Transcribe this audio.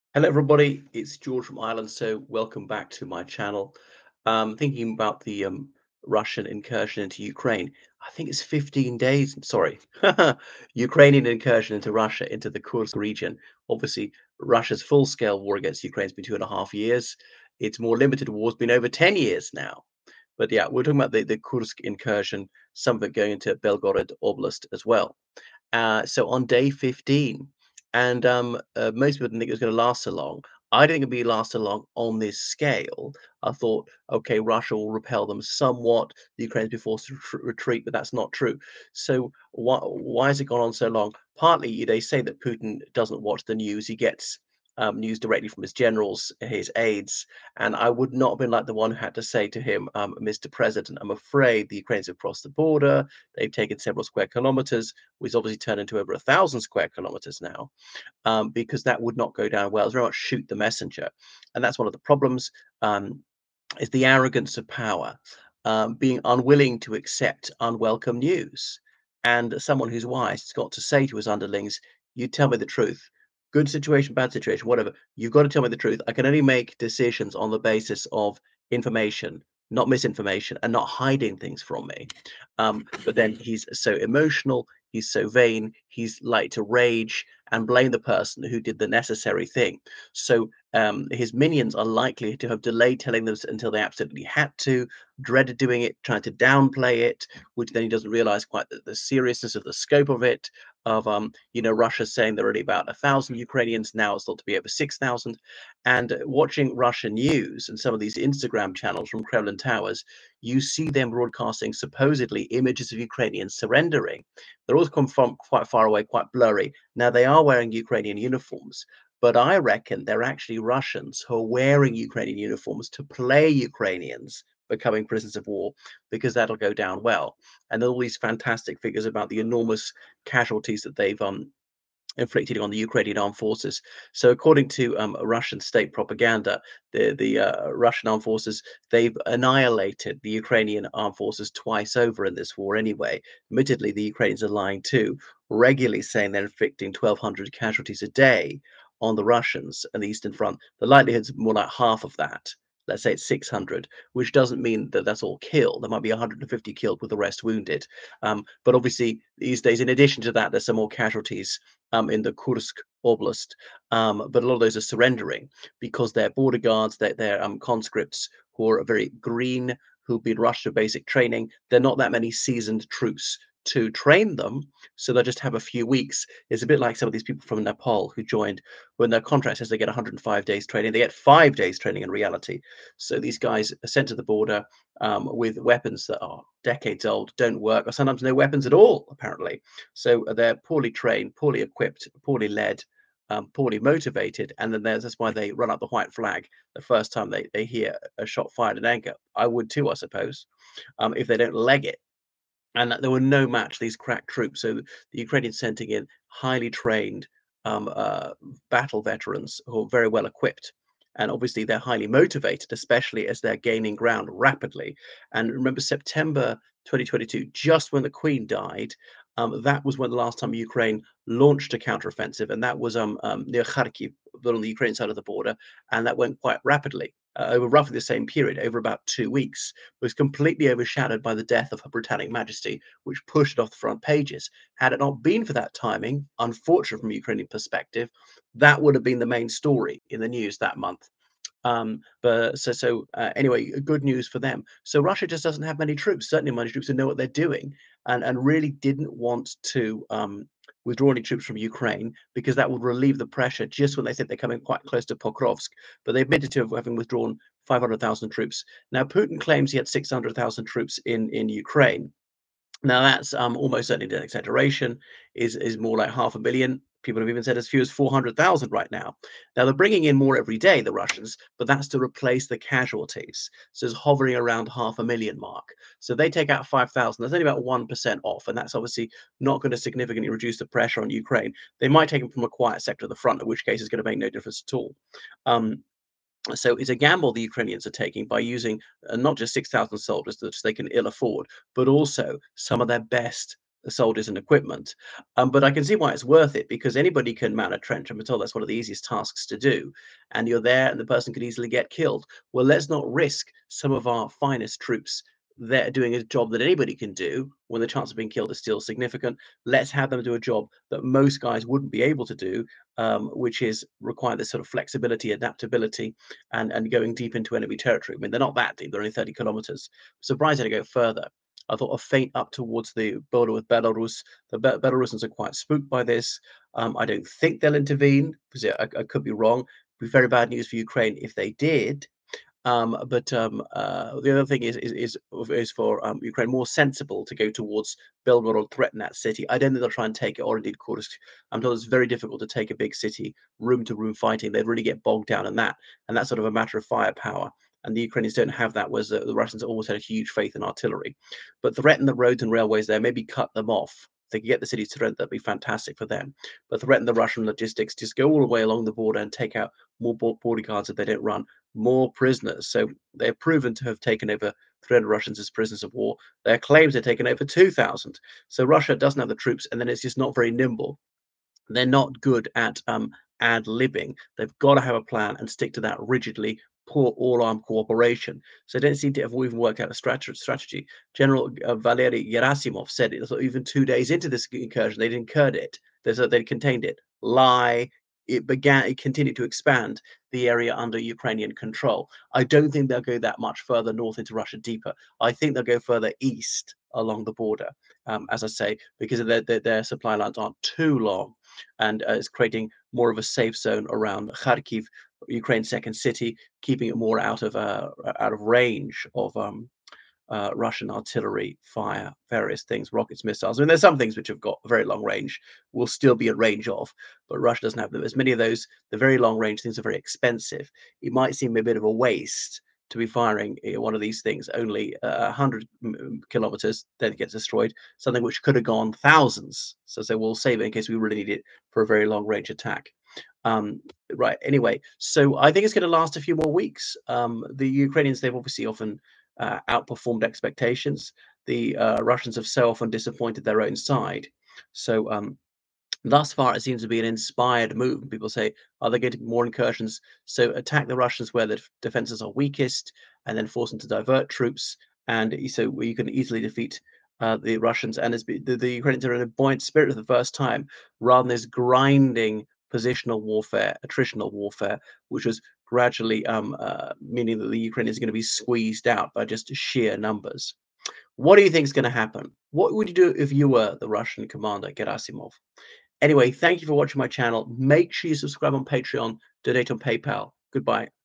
Hello, everybody. It's George from Ireland. So, welcome back to my channel. Thinking about the Russian incursion into Ukraine. I think it's 15 days. Sorry, Ukrainian incursion into Russia, into the Kursk region. Obviously, Russia's full-scale war against Ukraine has been 2.5 years. Its more limited war has been over 10 years now. But yeah, we're talking about the Kursk incursion, some of it going into Belgorod Oblast as well. So on day 15, and most people didn't think it was going to last so long. I didn't think it'd be last so long on this scale. I thought, okay, Russia will repel them somewhat. The Ukrainians be forced to retreat, but that's not true. So why has it gone on so long? Partly, they say that Putin doesn't watch the news. He gets news directly from his generals, his aides, and I would not have been like the one who had to say to him, Mr. President, I'm afraid the Ukrainians have crossed the border. They've taken several square kilometers, which obviously turned into over 1,000 square kilometers now, because that would not go down well. It's very much shoot the messenger. And that's one of the problems, is the arrogance of power, being unwilling to accept unwelcome news. And someone who's wise has got to say to his underlings, you tell me the truth. Good situation, bad situation, whatever. You've got to tell me the truth. I can only make decisions on the basis of information, not misinformation, and not hiding things from me. But then he's so emotional, he's so vain, he's like to rage and blame the person who did the necessary thing. So his minions are likely to have delayed telling them until they absolutely had to, dreaded doing it, tried to downplay it, which then he doesn't realize quite the seriousness of the scope of it. Of Russia saying there are only about 1,000 Ukrainians, now it's thought to be over 6,000. And watching Russian news and some of these Instagram channels from Kremlin towers, you see them broadcasting supposedly images of Ukrainians surrendering. They're always come from quite far away, quite blurry. Now they are wearing Ukrainian uniforms, but I reckon they're actually Russians who are wearing Ukrainian uniforms to play Ukrainians becoming prisoners of war, because that'll go down well. And all these fantastic figures about the enormous casualties that they've inflicted on the Ukrainian armed forces. So, according to Russian state propaganda, the Russian armed forces, they've annihilated the Ukrainian armed forces twice over in this war. Anyway, admittedly, the Ukrainians are lying too, regularly saying they're inflicting 1,200 casualties a day on the Russians and the Eastern Front. The likelihood's more like half of that. Let's say it's 600, which doesn't mean that that's all killed. There might be 150 killed with the rest wounded. But obviously, these days, in addition to that, there's some more casualties in the Kursk Oblast. But a lot of those are surrendering because they're border guards, they're conscripts who are very green, who've been rushed to basic training. They're not that many seasoned troops to train them, so they'll just have a few weeks. It's a bit like some of these people from Nepal who joined when their contract says they get 105 days training. They get 5 days training in reality. So these guys are sent to the border with weapons that are decades old, don't work, or sometimes no weapons at all, apparently. So they're poorly trained, poorly equipped, poorly led, poorly motivated, and then that's why they run up the white flag the first time they hear a shot fired in anger. I would too, I suppose, if they don't leg it. And there were no match these crack troops. So the Ukrainians sending in highly trained um, uh, battle veterans who are very well equipped. And obviously, they're highly motivated, especially as they're gaining ground rapidly. And remember, September 2022, just when the Queen died, that was when the last time Ukraine launched a counteroffensive, and that was near Kharkiv, but on the Ukrainian side of the border, and that went quite rapidly over roughly the same period, over about 2 weeks, was completely overshadowed by the death of Her Britannic Majesty, which pushed it off the front pages. Had it not been for that timing, unfortunate from a Ukrainian perspective, that would have been the main story in the news that month. But anyway, good news for them. So Russia just doesn't have many troops, certainly many troops who know what they're doing, and really didn't want to withdraw any troops from Ukraine because that would relieve the pressure just when they said they're coming quite close to Pokrovsk. But they admitted to having withdrawn 500,000 troops. Now Putin claims he had 600,000 troops in Ukraine. Now that's almost certainly an exaggeration. Is more like 500,000. People have even said as few as 400,000 right now. Now they're bringing in more every day, the Russians, but that's to replace the casualties. So it's hovering around 500,000 mark. So they take out 5,000. That's only about 1% off, and that's obviously not going to significantly reduce the pressure on Ukraine. They might take them from a quiet sector of the front, in which case it's going to make no difference at all. Um, so it's a gamble the Ukrainians are taking by using not just 6,000 soldiers that they can ill afford, but also some of their best soldiers and equipment. But I can see why it's worth it because anybody can mount a trench. I'm told that's one of the easiest tasks to do. And you're there and the person could easily get killed. Well, let's not risk some of our finest troops there doing a job that anybody can do when the chance of being killed is still significant. Let's have them do a job that most guys wouldn't be able to do, which is require this sort of flexibility, adaptability, and going deep into enemy territory. I mean, they're not that deep; they're only 30 kilometers. Surprised they go further. I thought a feint up towards the border with Belarus. The Belarusians are quite spooked by this. I don't think they'll intervene because I could be wrong. It'd be very bad news for Ukraine if they did. The other thing is for Ukraine more sensible to go towards Belgorod, threaten that city. I don't think they'll try and take it, or indeed Kursk. I'm told it's very difficult to take a big city, room to room fighting. They'd really get bogged down in that, and that's sort of a matter of firepower. And the Ukrainians don't have that, whereas the Russians always had a huge faith in artillery. But threaten the roads and railways there, maybe cut them off. If they could get the cities to surrender, that'd be fantastic for them. But threaten the Russian logistics, just go all the way along the border and take out more border guards if they don't run more prisoners. So they're proven to have taken over 300 Russians as prisoners of war. Their claims they've taken over 2,000. So Russia doesn't have the troops, and then it's just not very nimble. They're not good at ad-libbing. They've got to have a plan and stick to that rigidly. Poor all-armed cooperation. So they don't seem to have even worked out a strategy. General Valery Gerasimov said it even 2 days into this incursion, they'd incurred it. They'd contained it. Lie. It continued to expand the area under Ukrainian control. I don't think they'll go that much further north into Russia deeper. I think they'll go further east along the border, as I say, because their supply lines aren't too long, and it's creating more of a safe zone around Kharkiv, Ukraine's second city, keeping it more out of range of Russian artillery fire, various things, rockets, missiles. I mean, there's some things which have got a very long range, will still be in range of, but Russia doesn't have them. As many of those, the very long range things are very expensive. It might seem a bit of a waste to be firing one of these things only 100 kilometers, then it gets destroyed, something which could have gone thousands. So we'll save it in case we really need it for a very long range attack. Um, right. Anyway, so I think it's going to last a few more weeks. The Ukrainians, they've obviously often outperformed expectations. The Russians have so often disappointed their own side. So thus far, it seems to be an inspired move. People say, are they going to be more incursions? So attack the Russians where the defenses are weakest, and then force them to divert troops. And so you can easily defeat the Russians. And the Ukrainians are in a buoyant spirit for the first time, rather than this grinding positional warfare, attritional warfare, which was gradually meaning that the Ukrainians are going to be squeezed out by just sheer numbers. What do you think is going to happen? What would you do if you were the Russian commander, Gerasimov? Anyway, thank you for watching my channel. Make sure you subscribe on Patreon, donate on PayPal. Goodbye.